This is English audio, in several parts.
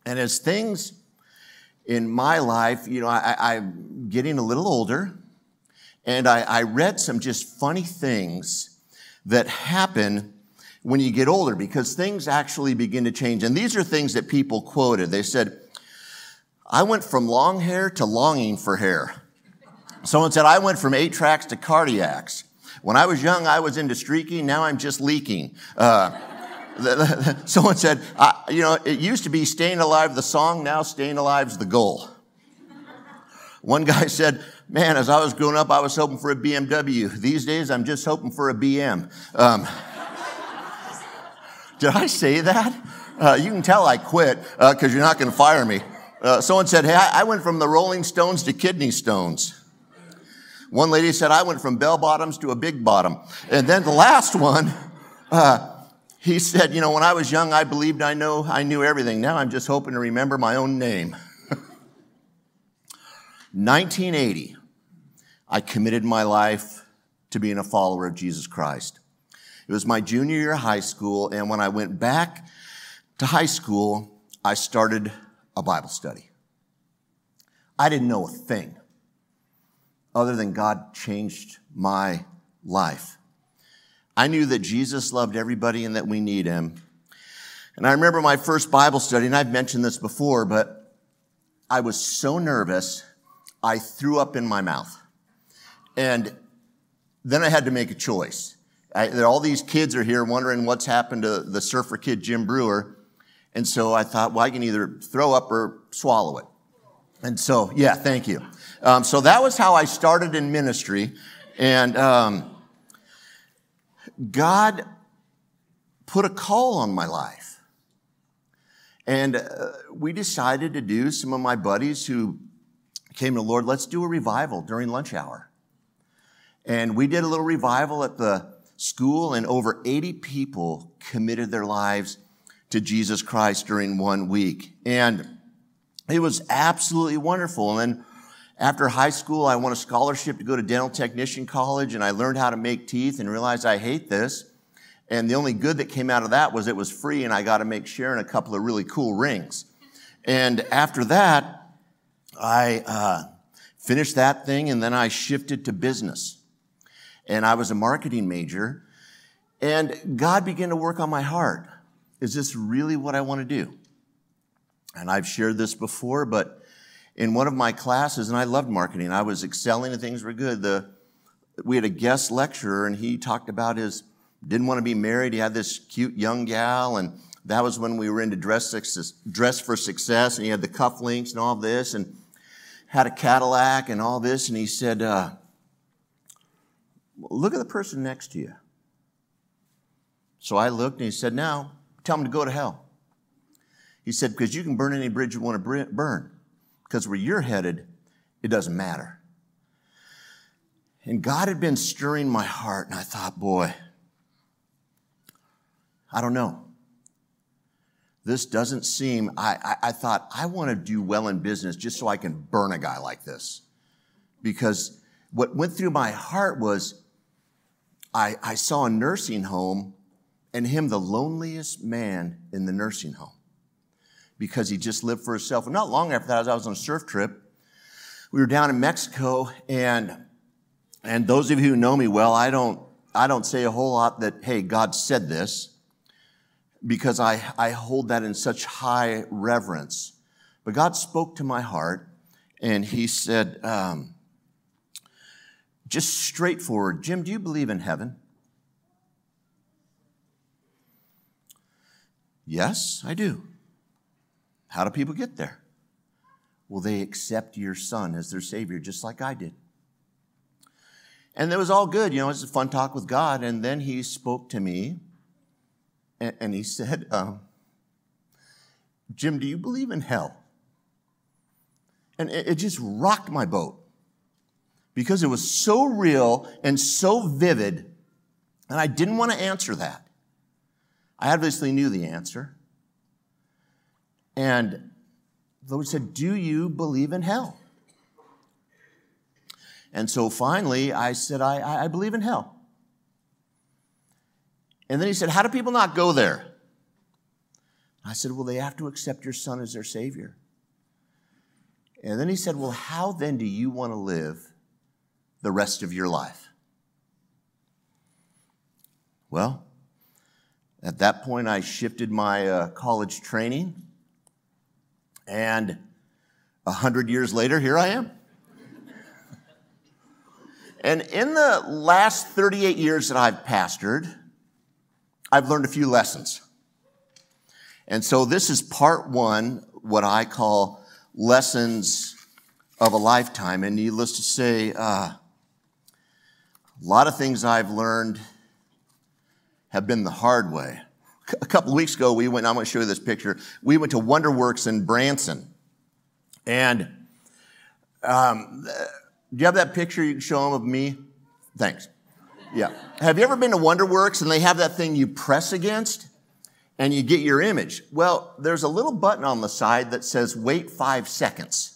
And as things in my life, I'm getting a little older, and I read some just funny things that happen when you get older, because things actually begin to change. And these are things that people quoted. They said, I went from long hair to longing for hair. Someone said, I went from 8-tracks to cardiacs. When I was young, I was into streaking. Now I'm just leaking. Someone said, it used to be staying alive the song. Now staying alive's the goal. One guy said, man, as I was growing up, I was hoping for a BMW. These days, I'm just hoping for a BM. Did I say that? You can tell I quit because you're not going to fire me. Someone said, hey, I went from the Rolling Stones to kidney stones. One lady said, I went from bell bottoms to a big bottom. And then the last one, he said, when I was young, I believed I knew everything. Now I'm just hoping to remember my own name. 1980, I committed my life to being a follower of Jesus Christ. It was my junior year of high school, and when I went back to high school, I started a Bible study. I didn't know a thing other than God changed my life. I knew that Jesus loved everybody and that we need him. And I remember my first Bible study, and I've mentioned this before, but I was so nervous, I threw up in my mouth. And then I had to make a choice. All these kids are here wondering what's happened to the surfer kid, Jim Brewer. And so I thought, well, I can either throw up or swallow it. And so, yeah, thank you. So that was how I started in ministry. And God put a call on my life. And we decided to do, some of my buddies who came to the Lord, let's do a revival during lunch hour. And we did a little revival at the school, and over 80 people committed their lives to Jesus Christ during 1 week. And it was absolutely wonderful. And then after high school, I won a scholarship to go to dental technician college, and I learned how to make teeth and realized I hate this. And the only good that came out of that was it was free, and I got to make Sharon a couple of really cool rings. And after that, I finished that thing, and then I shifted to business. And I was a marketing major, and God began to work on my heart. Is this really what I want to do? And I've shared this before, but in one of my classes, and I loved marketing, I was excelling and things were good. We had a guest lecturer, and he talked about didn't want to be married. He had this cute young gal, and that was when we were into dress for success, and he had the cufflinks and all this, and had a Cadillac and all this, and he said, look at the person next to you. So I looked, and he said, now, tell him to go to hell. He said, because you can burn any bridge you want to burn. Because where you're headed, it doesn't matter. And God had been stirring my heart, and I thought, boy, I don't know. This doesn't seem, I thought, I want to do well in business just so I can burn a guy like this. Because what went through my heart was, I saw a nursing home, and him the loneliest man in the nursing home. Because he just lived for himself. And not long after that, as I was on a surf trip, we were down in Mexico, and those of you who know me well, I don't say a whole lot that, hey, God said this, because I hold that in such high reverence. But God spoke to my heart, and he said, just straightforward, Jim, do you believe in heaven? Yes, I do. How do people get there? Well, they accept your son as their Savior, just like I did. And it was all good. It was a fun talk with God. And then he spoke to me, and he said, Jim, do you believe in hell? And it just rocked my boat because it was so real and so vivid, and I didn't want to answer that. I obviously knew the answer. And the Lord said, do you believe in hell? And so finally, I said, I believe in hell. And then he said, how do people not go there? I said, well, they have to accept your son as their Savior. And then he said, well, how then do you want to live the rest of your life? Well, at that point, I shifted my college training, and 100 years later, here I am. And in the last 38 years that I've pastored, I've learned a few lessons. And so this is part one, what I call lessons of a lifetime. And needless to say, a lot of things I've learned have been the hard way. A couple of weeks ago, I'm going to show you this picture. We went to WonderWorks in Branson. And do you have that picture you can show them of me? Thanks. Yeah. Have you ever been to WonderWorks and they have that thing you press against and you get your image? Well, there's a little button on the side that says wait 5 seconds.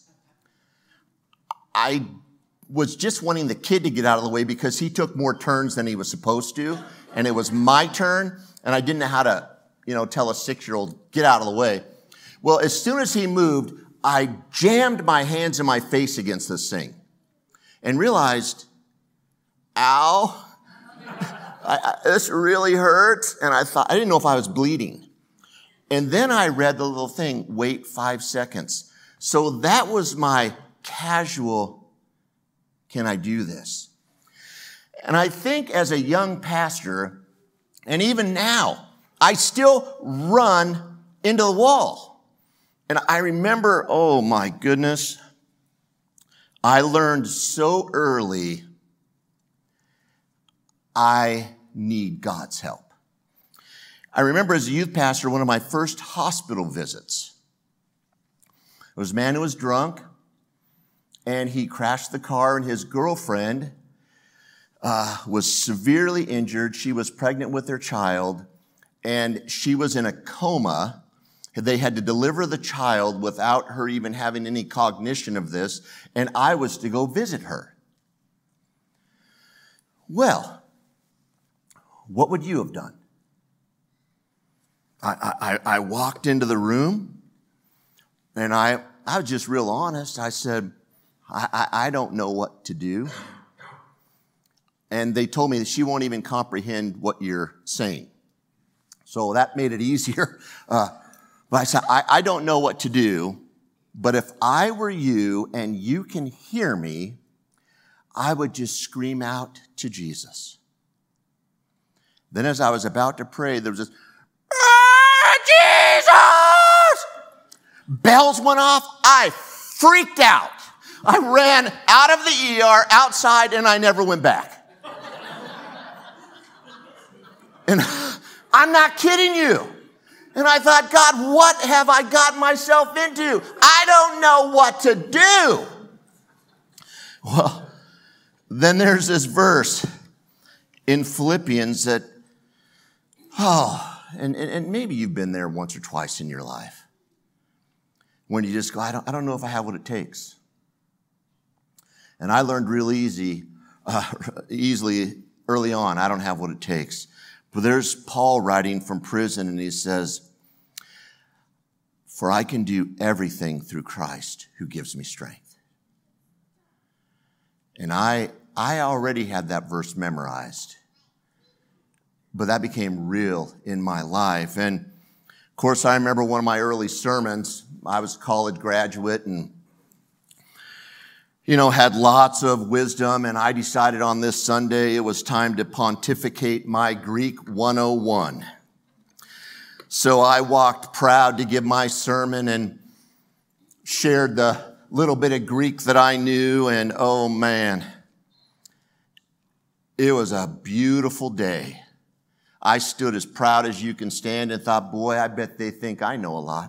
I was just wanting the kid to get out of the way because he took more turns than he was supposed to. And it was my turn, and I didn't know how to, tell a 6-year-old, get out of the way. Well, as soon as he moved, I jammed my hands in my face against this thing and realized, ow, this really hurts. And I didn't know if I was bleeding. And then I read the little thing, wait 5 seconds. So that was my casual, can I do this? And I think as a young pastor, and even now, I still run into the wall. And I remember, oh my goodness, I learned so early, I need God's help. I remember as a youth pastor, one of my first hospital visits. It was a man who was drunk, and he crashed the car, and his girlfriend was severely injured. She was pregnant with their child, and she was in a coma. They had to deliver the child without her even having any cognition of this, and I was to go visit her. Well, what would you have done? I walked into the room, and I was just real honest. I said, I don't know what to do. And they told me that she won't even comprehend what you're saying. So that made it easier. But I said, I don't know what to do, but if I were you and you can hear me, I would just scream out to Jesus. Then as I was about to pray, there was this, Jesus! Bells went off. I freaked out. I ran out of the ER, outside, and I never went back. And I'm not kidding you. And I thought, God, what have I got myself into? I don't know what to do. Well, then there's this verse in Philippians that, and maybe you've been there once or twice in your life when you just go, I don't know if I have what it takes. And I learned real easily early on, I don't have what it takes. But there's Paul writing from prison, and he says, for I can do everything through Christ who gives me strength. And I already had that verse memorized, but that became real in my life. And of course, I remember one of my early sermons. I was a college graduate and had lots of wisdom, and I decided on this Sunday it was time to pontificate my Greek 101. So I walked proud to give my sermon and shared the little bit of Greek that I knew, and oh man, it was a beautiful day. I stood as proud as you can stand and thought, boy, I bet they think I know a lot.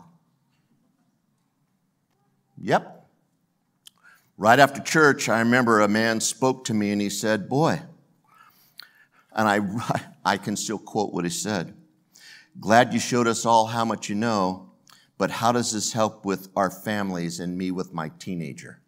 Yep. Right after church, I remember a man spoke to me and he said, boy, and I can still quote what he said, glad you showed us all how much you know, but how does this help with our families and me with my teenager?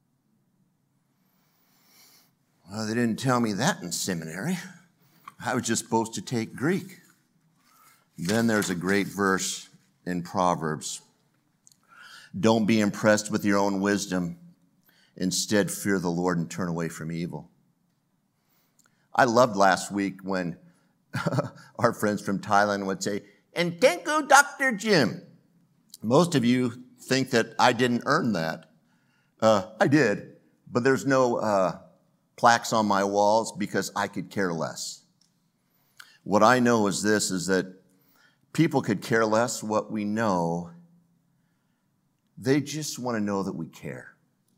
Well, they didn't tell me that in seminary. I was just supposed to take Greek. Then there's a great verse in Proverbs. Don't be impressed with your own wisdom. Instead, fear the Lord and turn away from evil. I loved last week when our friends from Thailand would say, "And thank you, Dr. Jim." Most of you think that I didn't earn that. I did, but there's no plaques on my walls because I could care less. What I know is this, is that people could care less what we know. They just want to know that we care.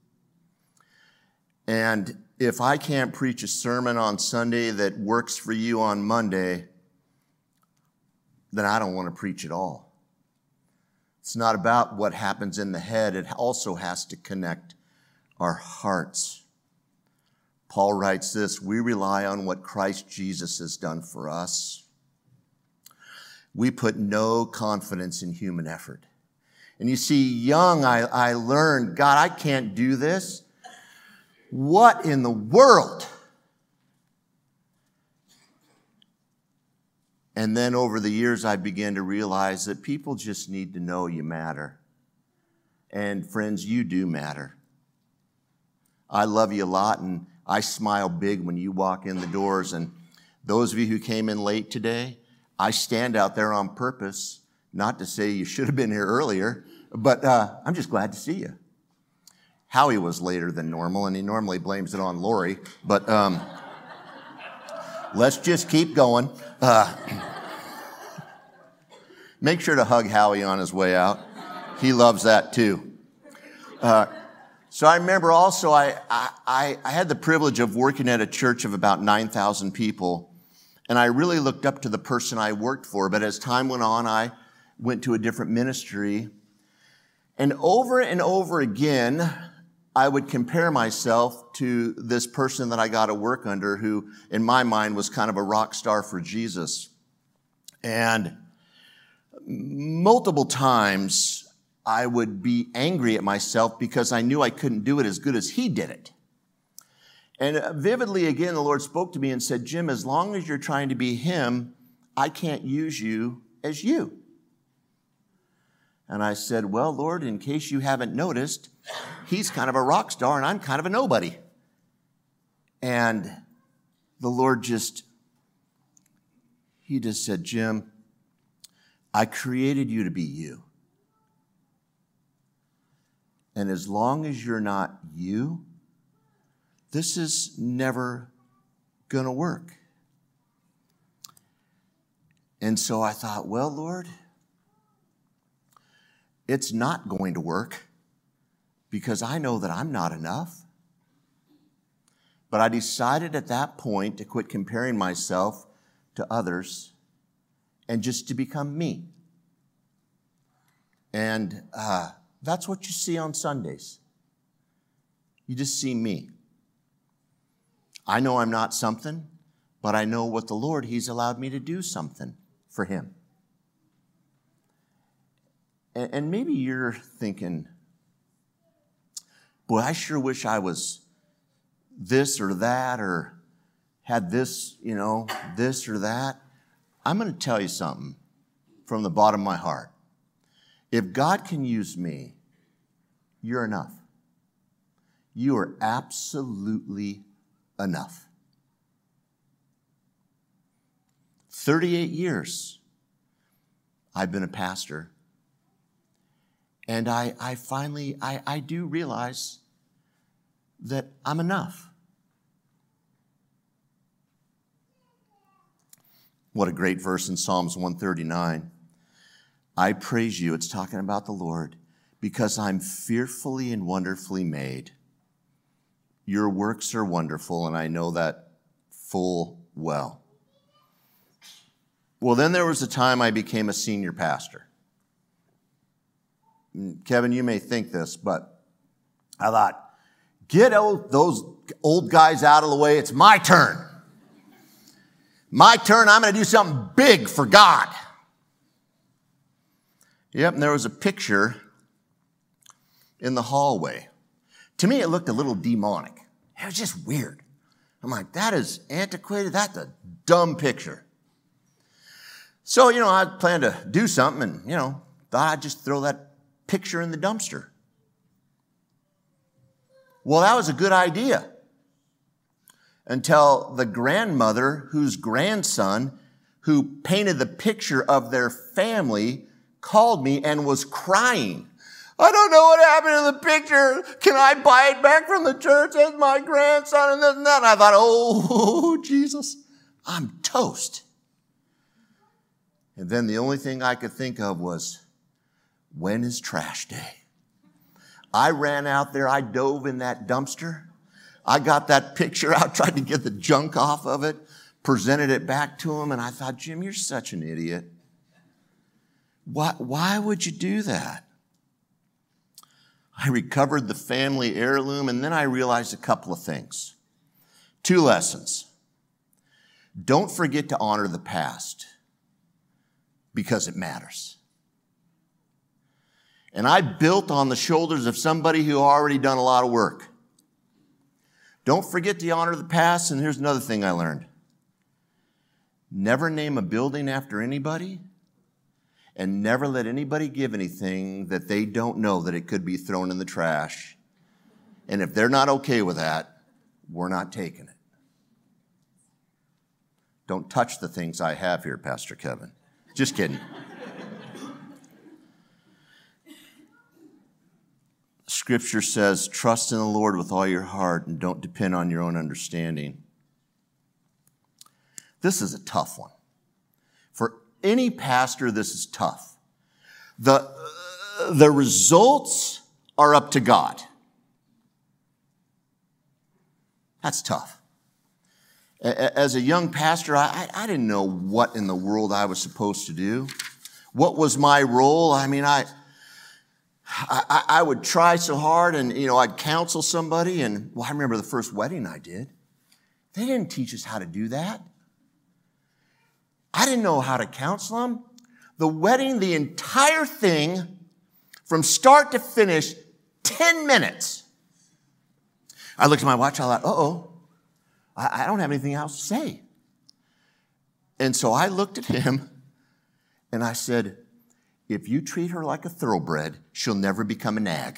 And if I can't preach a sermon on Sunday that works for you on Monday, then I don't want to preach at all. It's not about what happens in the head. It also has to connect our hearts. Paul writes this, we rely on what Christ Jesus has done for us. We put no confidence in human effort. And you see, young, I learned, God, I can't do this. What in the world? And then over the years, I began to realize that people just need to know you matter. And friends, you do matter. I love you a lot, and I smile big when you walk in the doors. And those of you who came in late today, I stand out there on purpose, not to say you should have been here earlier, but I'm just glad to see you. Howie was later than normal, and he normally blames it on Lori, but let's just keep going. Make sure to hug Howie on his way out. He loves that too. So I remember also I had the privilege of working at a church of about 9,000 people, and I really looked up to the person I worked for. But as time went on, I went to a different ministry. And over again, I would compare myself to this person that I got to work under who, in my mind, was kind of a rock star for Jesus. And multiple times, I would be angry at myself because I knew I couldn't do it as good as he did it. And vividly, again, the Lord spoke to me and said, Jim, as long as you're trying to be him, I can't use you as you. And I said, well, Lord, in case you haven't noticed, he's kind of a rock star and I'm kind of a nobody. And the Lord just said, Jim, I created you to be you. And as long as you're not you, this is never going to work. And so I thought, well, Lord, it's not going to work because I know that I'm not enough. But I decided at that point to quit comparing myself to others and just to become me. And that's what you see on Sundays. You just see me. I know I'm not something, but I know what the Lord, he's allowed me to do something for him. And maybe you're thinking, boy, I sure wish I was this or that or had this, this or that. I'm going to tell you something from the bottom of my heart. If God can use me, you're enough. You are absolutely enough. 38 years I've been a pastor. And I finally do realize that I'm enough. What a great verse in Psalms 139. I praise you, it's talking about the Lord, because I'm fearfully and wonderfully made. Your works are wonderful, and I know that full well. Well, then there was a time I became a senior pastor. Kevin, you may think this, but I thought, get those old guys out of the way. It's my turn. My turn. I'm going to do something big for God. Yep, and there was a picture in the hallway. To me, it looked a little demonic. It was just weird. I'm like, that is antiquated. That's a dumb picture. So, I planned to do something and, thought I'd just throw that picture in the dumpster. Well, that was a good idea until the grandmother whose grandson who painted the picture of their family called me and was crying. I don't know what happened to the picture. Can I buy it back from the church as my grandson and this and that? And I thought, oh, Jesus, I'm toast. And then the only thing I could think of was, when is trash day? I ran out there. I dove in that dumpster. I got that picture out, tried to get the junk off of it, presented it back to him, and I thought, Jim, you're such an idiot. Why would you do that? I recovered the family heirloom, and then I realized a couple of things. 2 lessons. Don't forget to honor the past, because it matters. And I built on the shoulders of somebody who already done a lot of work. Don't forget to honor the past, and here's another thing I learned. Never name a building after anybody, and never let anybody give anything that they don't know that it could be thrown in the trash. And if they're not okay with that, we're not taking it. Don't touch the things I have here, Pastor Kevin. Just kidding. Scripture says, trust in the Lord with all your heart and don't depend on your own understanding. This is a tough one. For any pastor, this is tough. The results are up to God. That's tough. As a young pastor, I didn't know what in the world I was supposed to do. What was my role? I mean, I would try so hard and, I'd counsel somebody. And, I remember the first wedding I did. They didn't teach us how to do that. I didn't know how to counsel them. The wedding, the entire thing, from start to finish, 10 minutes. I looked at my watch, I thought, I don't have anything else to say. And so I looked at him and I said, if you treat her like a thoroughbred, she'll never become a nag.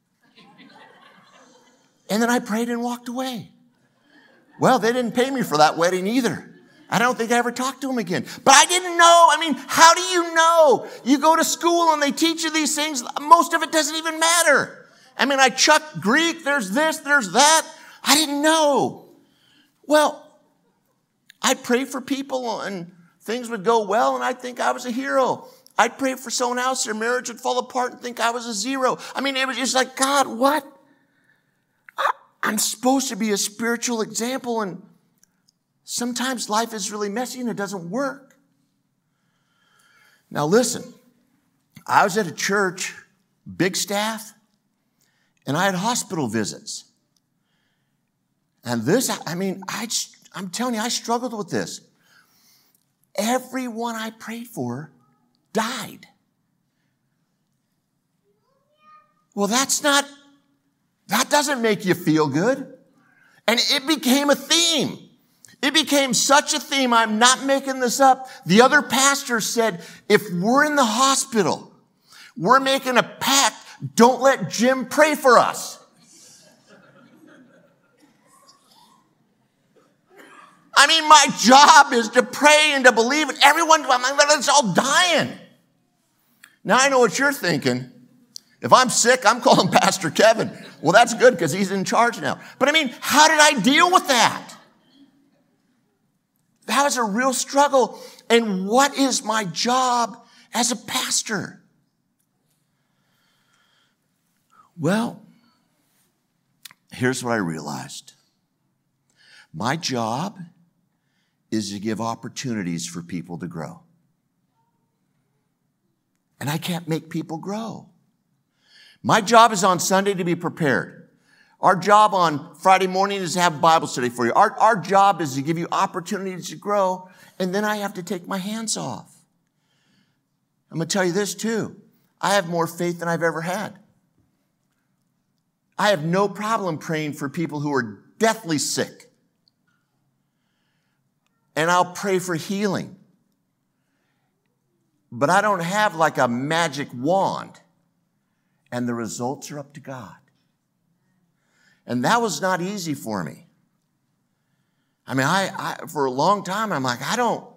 And then I prayed and walked away. Well, they didn't pay me for that wedding either. I don't think I ever talked to them again. But I didn't know. I mean, how do you know? You go to school and they teach you these things. Most of it doesn't even matter. I mean, I chucked Greek. There's this, there's that. I didn't know. Well, I'd pray for people and things would go well and I'd think I was a hero. I'd pray for someone else, their marriage would fall apart and think I was a zero. I mean, it was just like, God, what? I'm supposed to be a spiritual example, and sometimes life is really messy and it doesn't work. Now listen, I was at a church, big staff, and I had hospital visits. And this, I'm telling you, I struggled with this. Everyone I prayed for died. Well, that doesn't make you feel good. And it became a theme. It became such a theme. I'm not making this up. The other pastor said, if we're in the hospital, we're making a pact, don't let Jim pray for us. I mean, my job is to pray and to believe, and it's all dying. Now I know what you're thinking. If I'm sick, I'm calling Pastor Kevin. Well, that's good because he's in charge now. But I mean, how did I deal with that? That was a real struggle. And what is my job as a pastor? Well, here's what I realized. My job is to give opportunities for people to grow. And I can't make people grow. My job is on Sunday to be prepared. Our job on Friday morning is to have Bible study for you. Our job is to give you opportunities to grow, and then I have to take my hands off. I'm going to tell you this too. I have more faith than I've ever had. I have no problem praying for people who are deathly sick. And I'll pray for healing. but I don't have like a magic wand. And the results are up to God. And that was not easy for me. I mean, I for a long time, I'm like,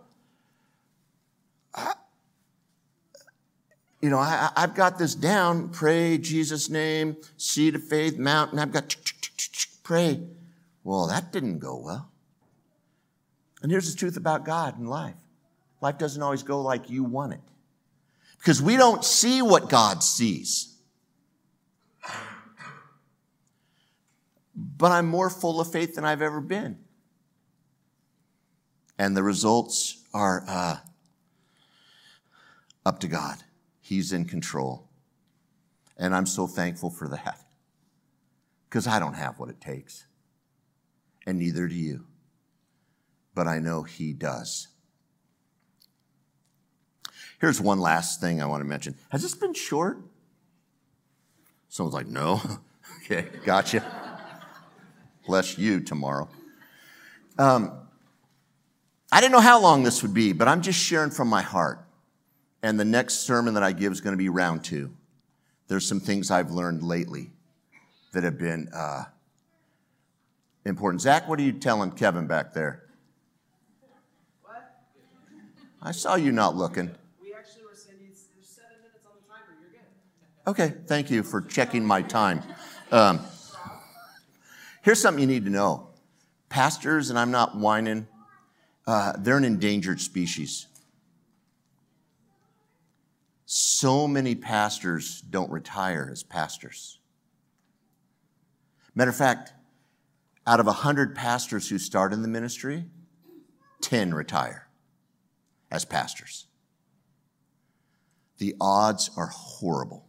I've got this down. Pray, Jesus' name, seed of faith, mountain. I've got pray. Well, that didn't go well. And here's the truth about God and life. Life doesn't always go like you want it. Because we don't see what God sees. But I'm more full of faith than I've ever been. And the results are up to God. He's in control. And I'm so thankful for that. Because I don't have what it takes. And neither do you. But I know He does. Here's one last thing I want to mention. Has this been short? Someone's like, no. Okay, gotcha. Bless you tomorrow. I didn't know how long this would be, but I'm just sharing from my heart. And the next sermon that I give is going to be round 2. There's some things I've learned lately that have been important. Zach, what are you telling Kevin back there? What? I saw you not looking. We actually were saying there's 7 minutes on the timer. You're good. Okay, thank you for checking my time. Here's something you need to know. Pastors, and I'm not whining, they're an endangered species. So many pastors don't retire as pastors. Matter of fact, out of 100 pastors who start in the ministry, 10 retire as pastors. The odds are horrible.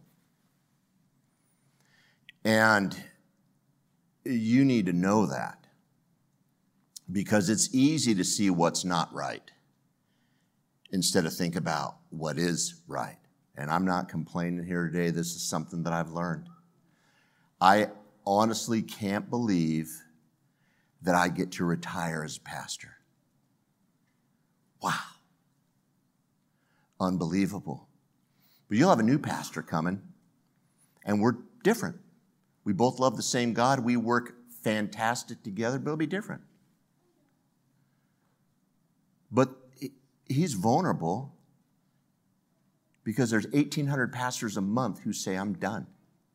And you need to know that because it's easy to see what's not right instead of think about what is right. And I'm not complaining here today. This is something that I've learned. I honestly can't believe that I get to retire as a pastor. Wow. Unbelievable. But you'll have a new pastor coming, and we're different. We both love the same God. We work fantastic together, but it'll be different. But he's vulnerable because there's 1,800 pastors a month who say, I'm done.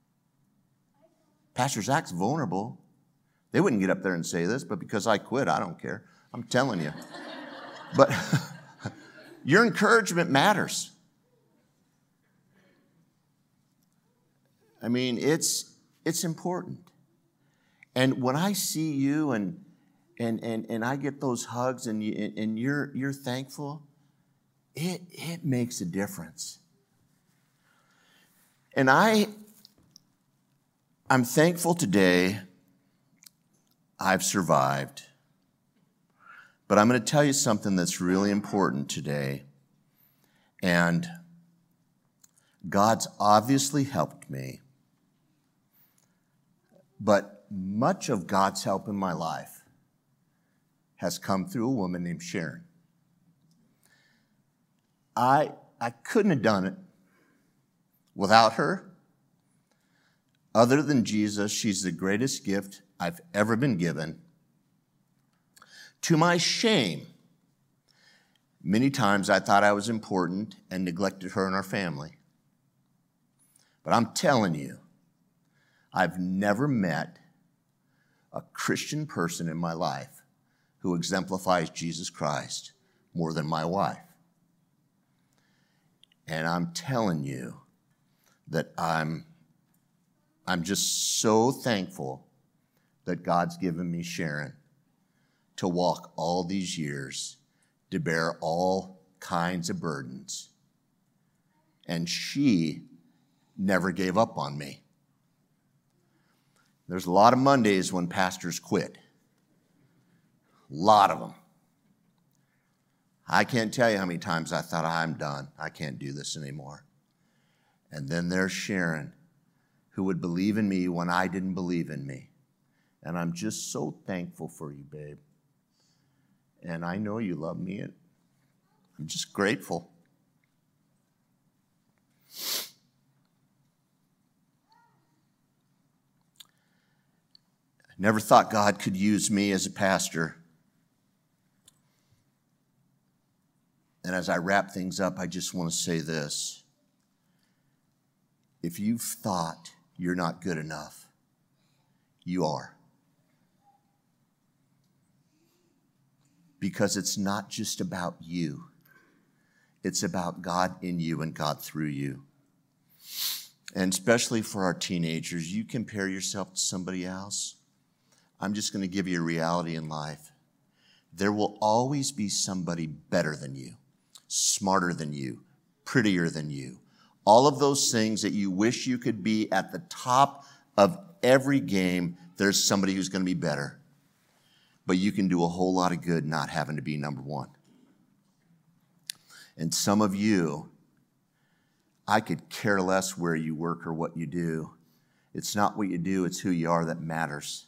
Pastor Zach's vulnerable. They wouldn't get up there and say this, but because I quit, I don't care. I'm telling you. But your encouragement matters. I mean, it's important. And when I see you and I get those hugs and you're thankful, it makes a difference. And I'm thankful today I've survived. But I'm going to tell you something that's really important today. And God's obviously helped me. But much of God's help in my life has come through a woman named Sharon. I couldn't have done it without her. Other than Jesus, she's the greatest gift I've ever been given. To my shame, many times I thought I was important and neglected her and our family. But I'm telling you, I've never met a Christian person in my life who exemplifies Jesus Christ more than my wife. And I'm telling you that I'm just so thankful that God's given me Sharon to walk all these years, to bear all kinds of burdens. And she never gave up on me. There's a lot of Mondays when pastors quit. A lot of them. I can't tell you how many times I thought, I'm done. I can't do this anymore. And then there's Sharon, who would believe in me when I didn't believe in me. And I'm just so thankful for you, babe. And I know you love me, and I'm just grateful. Never thought God could use me as a pastor. And as I wrap things up, I just want to say this. If you've thought you're not good enough, you are. Because it's not just about you. It's about God in you and God through you. And especially for our teenagers, you compare yourself to somebody else. I'm just going to give you a reality in life. There will always be somebody better than you, smarter than you, prettier than you. All of those things that you wish you could be at the top of every game, there's somebody who's going to be better. But you can do a whole lot of good not having to be number one. And some of you, I could care less where you work or what you do. It's not what you do, it's who you are that matters.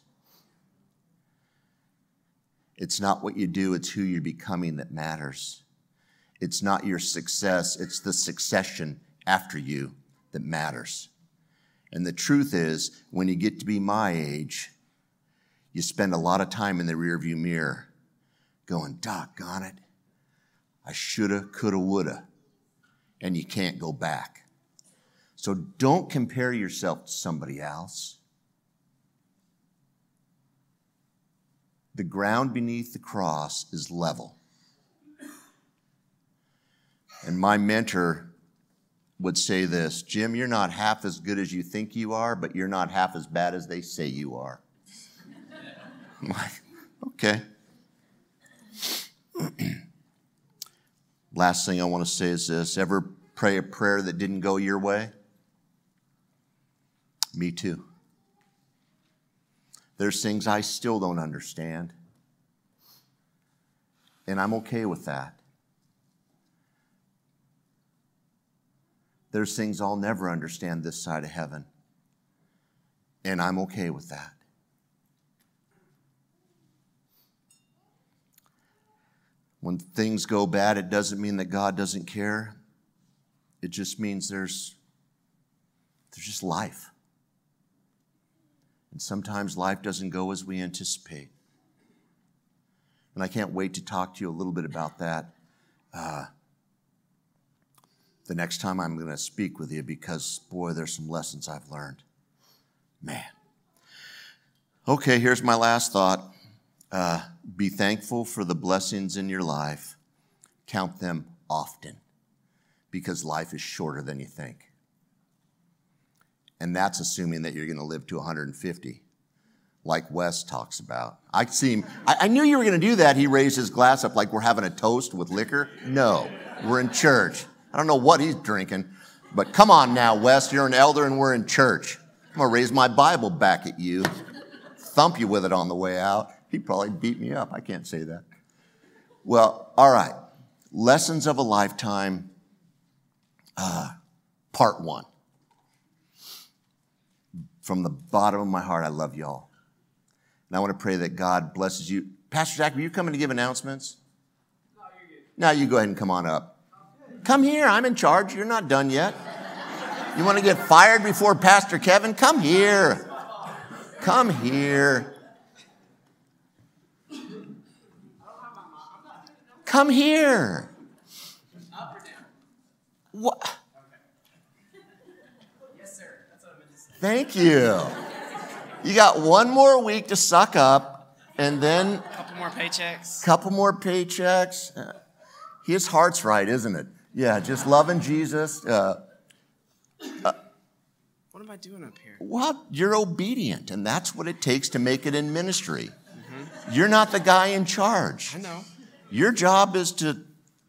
It's not what you do, it's who you're becoming that matters. It's not your success, it's the succession after you that matters. And the truth is, when you get to be my age, you spend a lot of time in the rearview mirror going, doggone it, I shoulda, coulda, woulda. And you can't go back. So don't compare yourself to somebody else. The ground beneath the cross is level. And my mentor would say this, Jim, you're not half as good as you think you are, but you're not half as bad as they say you are. I'm like, okay. Last thing I want to say is this. Ever pray a prayer that didn't go your way? Me too. There's things I still don't understand. And I'm okay with that. There's things I'll never understand this side of heaven. And I'm okay with that. When things go bad, it doesn't mean that God doesn't care. It just means there's just life. And sometimes life doesn't go as we anticipate. And I can't wait to talk to you a little bit about that the next time I'm going to speak with you, because, boy, there's some lessons I've learned. Man. Okay, here's my last thought. Be thankful for the blessings in your life. Count them often, because life is shorter than you think. And that's assuming that you're going to live to 150, like Wes talks about. I knew you were going to do that. He raised his glass up like we're having a toast with liquor. No, we're in church. I don't know what he's drinking, but come on now, Wes, you're an elder and we're in church. I'm going to raise my Bible back at you, thump you with it on the way out. He'd probably beat me up. I can't say that. Well, all right. Lessons of a Lifetime, part 1. From the bottom of my heart, I love y'all. And I want to pray that God blesses you. Pastor Jack, are you coming to give announcements? No, you're good. Now you go ahead and come on up. Come here. I'm in charge. You're not done yet. You want to get fired before Pastor Kevin? Come here. Come here. Come here. Up or down? What? Okay. Yes, sir. That's what I meant to say. Thank you. You got one more week to suck up, and then Couple more paychecks. couple more paychecks. His heart's right, isn't it? Yeah, just loving Jesus. What am I doing up here? Well, you're obedient, and that's what it takes to make it in ministry. Mm-hmm. You're not the guy in charge. I know. Your job is to,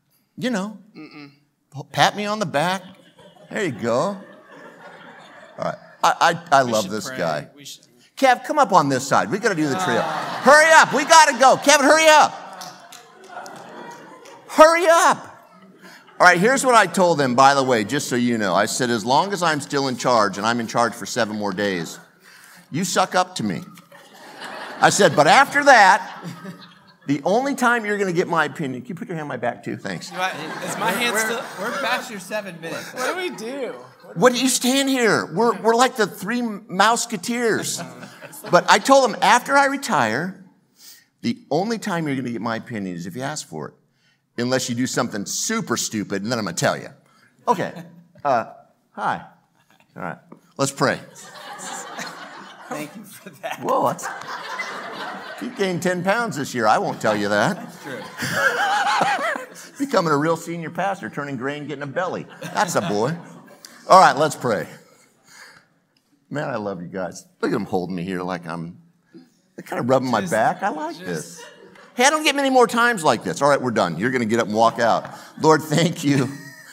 pat me on the back. There you go. All right. I love this pray. guy. We should. Kev, come up on this side. We got to do the trio. Hurry up. We got to go. Kevin, hurry up. Hurry up. All right, here's what I told them, by the way, just so you know. I said, as long as I'm still in charge, and I'm in charge for 7 more days, you suck up to me. I said, but after that, The only time you're going to get my opinion, can you put your hand on my back too? Thanks. Is my hand still? We're past your 7 minutes. What do we do? What do you stand here? We're like the three Mouseketeers. But I told them after I retire, the only time you're going to get my opinion is if you ask for it. Unless you do something super stupid, and then I'm going to tell you. Okay. Hi. All right. Let's pray. Thank you for that. Whoa, you gained 10 pounds this year. I won't tell you that. That's true. Becoming a real senior pastor, turning gray and getting a belly. That's a boy. All right, let's pray. Man, I love you guys. Look at them holding me here like they're kind of rubbing my back. I like this. Hey, I don't get many more times like this. All right, we're done. You're going to get up and walk out. Lord, thank you.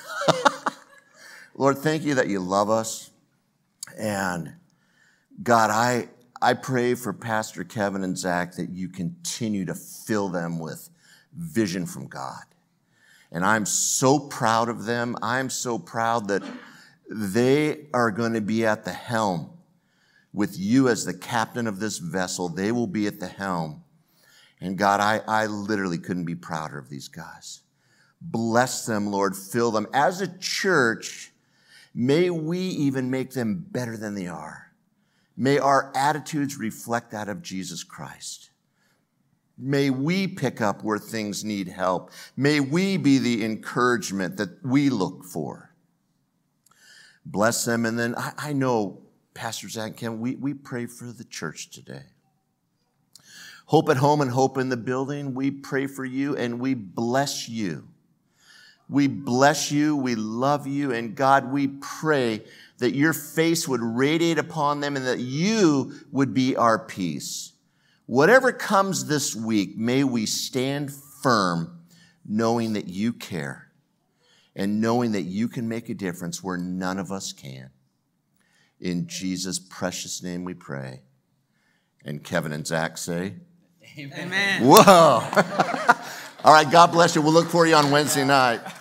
Lord, thank you that you love us. And God, I pray for Pastor Kevin and Zach that you continue to fill them with vision from God. And I'm so proud of them. I'm so proud that they are going to be at the helm with you as the captain of this vessel. They will be at the helm. And God, I literally couldn't be prouder of these guys. Bless them, Lord. Fill them. As a church, may we even make them better than they are. May our attitudes reflect that of Jesus Christ. May we pick up where things need help. May we be the encouragement that we look for. Bless them. And then I know, Pastor Zach and Ken, we pray for the church today. Hope at home and hope in the building. We pray for you and we bless you. We bless you. We love you. And God, we pray that your face would radiate upon them and that you would be our peace. Whatever comes this week, may we stand firm knowing that you care and knowing that you can make a difference where none of us can. In Jesus' precious name we pray. And Kevin and Zach say, Amen. Whoa. All right, God bless you. We'll look for you on Wednesday night.